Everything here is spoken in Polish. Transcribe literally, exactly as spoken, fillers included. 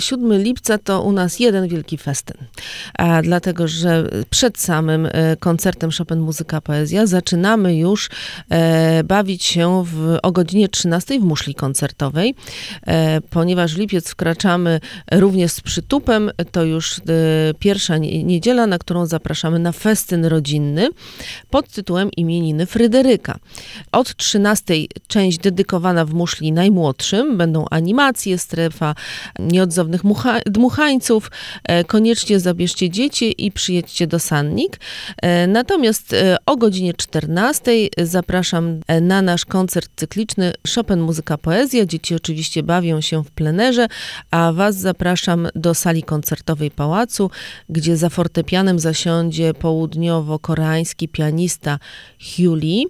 siódmego lipca to u nas jeden wielki festyn, a dlatego, że przed samym koncertem Chopin Muzyka Poezja zaczynamy już e, bawić się w, o godzinie trzynastej w muszli koncertowej, e, ponieważ w lipiec wkraczamy również z przytupem, to już e, pierwsza nie, niedziela, na którą zapraszamy na festyn rodzinny pod tytułem Imieniny Fryderyka. Od trzynastej część dedykowana w muszli najmłodszym, będą animacje, strefa nieodzownych mucha- dmuchańców. E, koniecznie zabierzcie dzieci i przyjedźcie do Sannik. E, natomiast e, o godzinie czternastej zapraszam na nasz koncert cykliczny Chopin Muzyka Poezja. Dzieci oczywiście bawią się w plenerze, a was zapraszam do sali koncertowej Pałacu, gdzie za fortepianem zasiądzie południowo-koreański pianista Hugh Lee.